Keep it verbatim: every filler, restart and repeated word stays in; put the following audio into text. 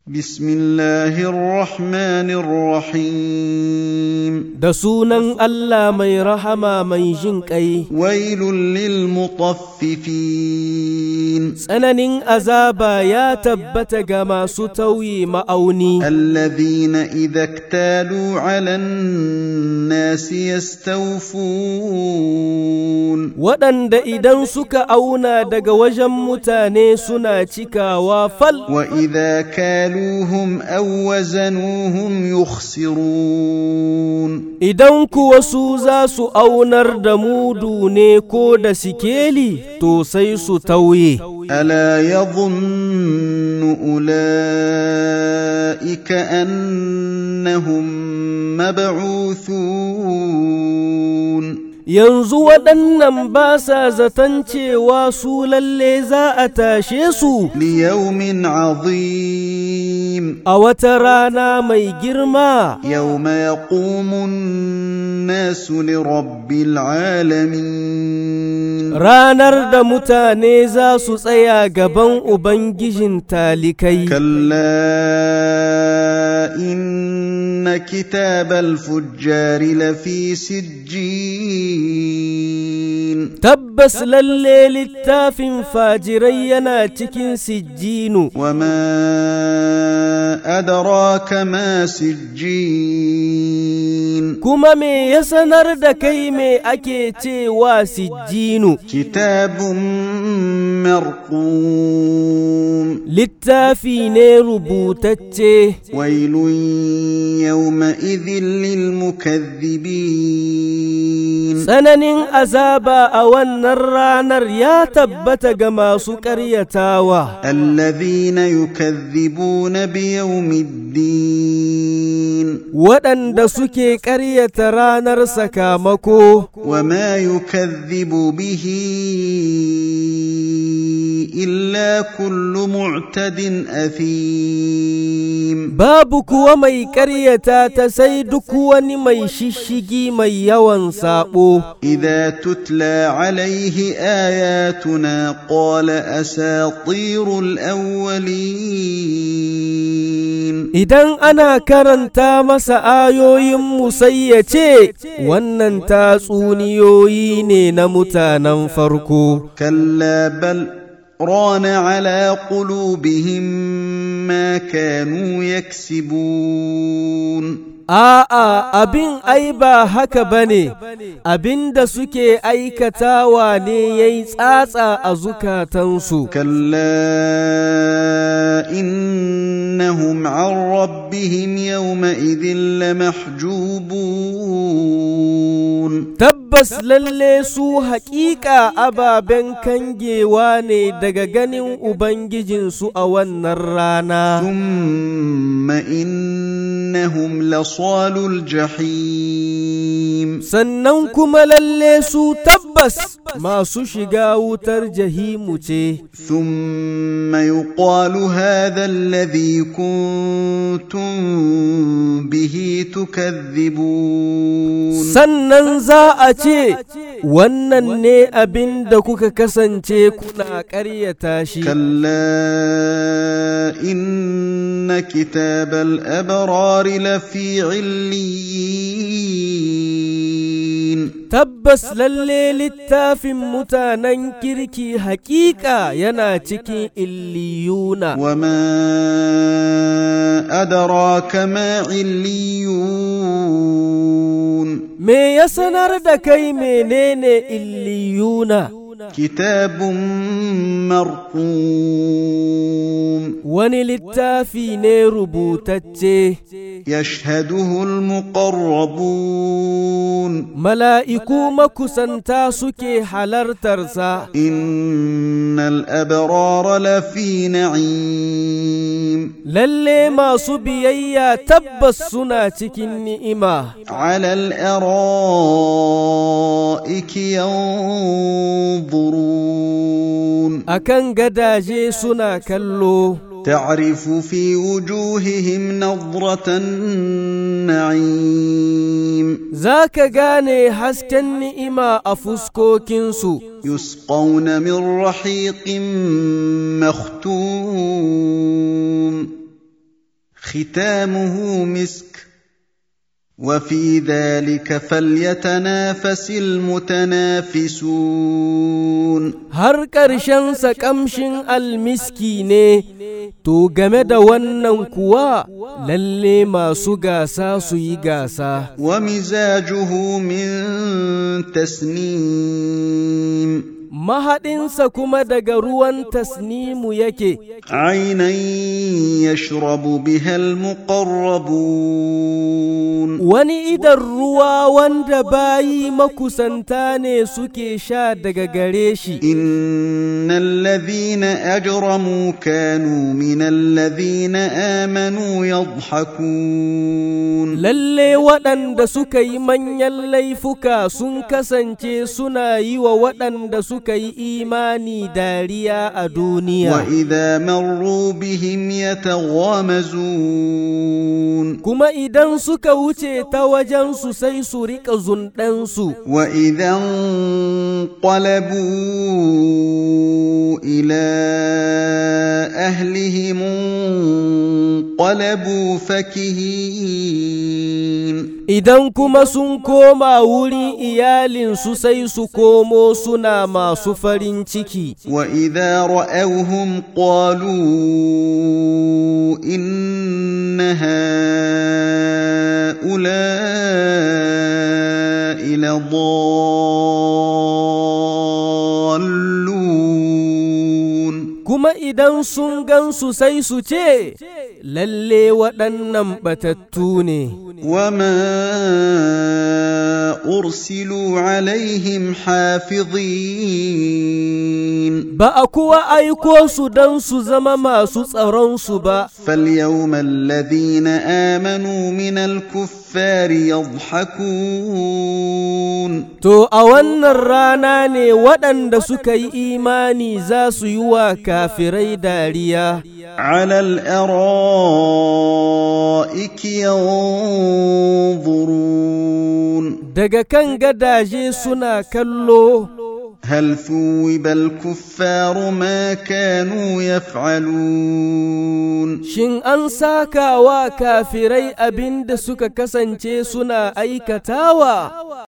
بسم الله الرحمن الرحيم da sunan Allah mai rahama mai jin ƙai. ويل للمطففين Tsananin azaba ya tabbata ga masu tauye ma'auni, الذين إذا اكتالوا على الناس يستوفون waɗanda idan suka auna daga wajen mutane suna cikawa fal, وإذا كالوهم أو وزنوهم يخسرون idan kuwa su za su aunar da mudu ne ko da sikeli to sai su tauye. ألا يظن أولئك أنهم مبعوثون Yanzu waɗannan ba sa zaton cewa su lalle za a tashe su ليوم عظيم a wata rana mai girma, يوم يقوم الناس لرب العالمين ranar da mutane za su tsaya gaban Ubangijin talikai. كلا إن كتاب الفجار لفي سجين Tabbas lalle littafin fajirai yana cikin sijjinu, وما أدراك ما سجين kuma me ya sanar da kai me ake cewa sijjinu? كتاب مرقوم Littafi ne rubutacce. ويل يومئذ للمكذبين Tsananin azaba a wannan ranar ya tabbata ga masu ƙaryatawa, الذين يكذبون بيوم الدين waɗanda suke ƙaryata ranar sakamako. وما يكذب به إلا كل معتد أثيم Babu kuwa mai ƙaryata ta sai duk wani mai shishigi mai yawan saɓo. إذا تتلى عليه آياتنا قال أساطير الأولين Idan ana karanta masa ayoyinmu sai ya ce, wannan tatsuniyoyi ne na mutanen farko. كلا بل ران على قلوبهم ما كانوا يكسبون A'a, abin ai ba haka ba ne, abin da suke aikatawa ne ya yi tsatsa a zukatansu. كلا إنهم عن ربهم يومئذ لمحجوبون Tabbas lalle su haƙiƙa ababen kangewa ne daga ganin Ubangijinsu a wannan rana. ثم إنهم لصال الجحيم Sannan kuma lalle su tabbas masu shiga wutar jahimu ce. ثم يقال هذا الذي كنتم به تكذبون Sannan za a ce, wannan ne abin da kuka kasance kuna ƙaryata shi. كلا إن كتاب الأبرار لفي عليين Tabbas lalle littafin mutanen kirki hakika yana cikin illiyuna. وما أدراك ما عليون Me ya sanar da kai menene illiyuna? كتاب مرقوم Wani littafi ne rubutacce, يشهده المقربون mala'iku makusanta suke halartarsa. إن الأبرار لفي نعيم Lalle masu biyayya tabbas suna cikin ni'ima, على الأرائك ينظرون akan gadaje suna kallo. تعرف في وجوههم نظرة النعيم Za ka gane hasken ni'ima a fuskokinsu. يسقون من رحيق مختوم ختامه مسك وفي ذلك فليتنافس المتنافسون. har ƙarshensa ƙamshin almiski ne, to game da wannan kuwa lalle masu gasa su yi gasa. wa mizajuhu min tasnim, mahaɗinsa kuma daga ruwan tasnimu yake. aynan yashrabu biha almuqarrabun, wani idan ruwa wanda bayi makusanta ne suke sha daga gare shi. innal ladhina ajramu kanu minal ladhina amanu yadhhakun, lalle waɗanda suka yi manyan laifuka sun kasance suna yi wa waɗanda suka yi imani dariya a duniya. wa idha marru bihim yataghamazun, kuma idan suka wuce ta wajensu sai su riƙa zunɗansu. wa idha qalabu ila ahlihim qalabu fakihin, idan kuma sun koma wurin iyalinsu sai su komo suna masu farin ciki. wa idha ra'awhum qalu inna ha'ula'i ladallun, kuma idan sun gansu sai su ce lalle waɗannan batattu ne. وما أرسلوا عليهم حافظين, ba a kuwa aiko su don su zama masu tsaronsu ba. فاليوم الذين آمنوا من الكفار يضحكون, to a wannan rana ne waɗanda suka yi imani za su yi wa kafirai dariya. على الأرائك ينظرون, daga kan gadaje suna kallo. هل ثوب الكفار ما كانوا يفعلون, shin an saka wa kafirai abin da suka kasance suna aikatawa?